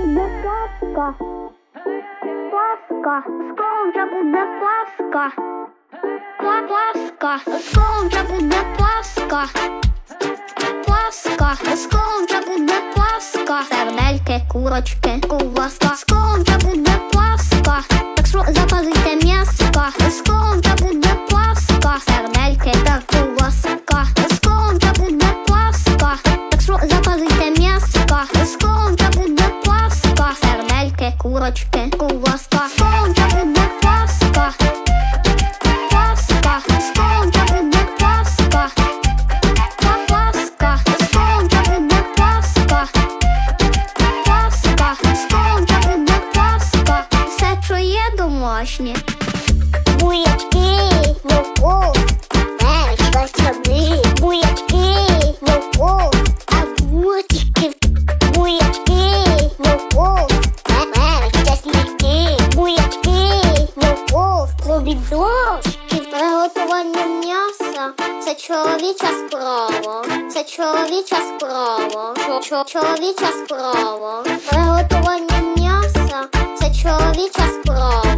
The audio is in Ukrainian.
буде пласка. Пласка, скоро вже буде пласка. Пласка, скоро вже буде пласка. Пласка, скоро вже буде пласка. Сердельки, курочки, ковбаска. Скоро вже буде пласка. Так що запалите м'яска. Скоро вже буде пласка. Сердельки та ковбаска. Скоро вже буде пласка. Так що запалите м'яска. Скоро вже буде пласка. Сердельки, курочки, ковбаска. Скоро вже буде пласка. Пласка, скоро вже буде пласка. Пласка, скоро вже буде пласка. Пласка, скоро вже буде пласка. Все, що є домашнє. Буячки, морков, перечка, строби. Буячки, морков, огурчики. Буячки, морков, перечка, чесники. Буячки, морков, помідорчики. Приготування м'яса – це чоловіча справа. Це чоловіча справа. Чоловіча справа. Приготування м'яса – це чоловіча справа.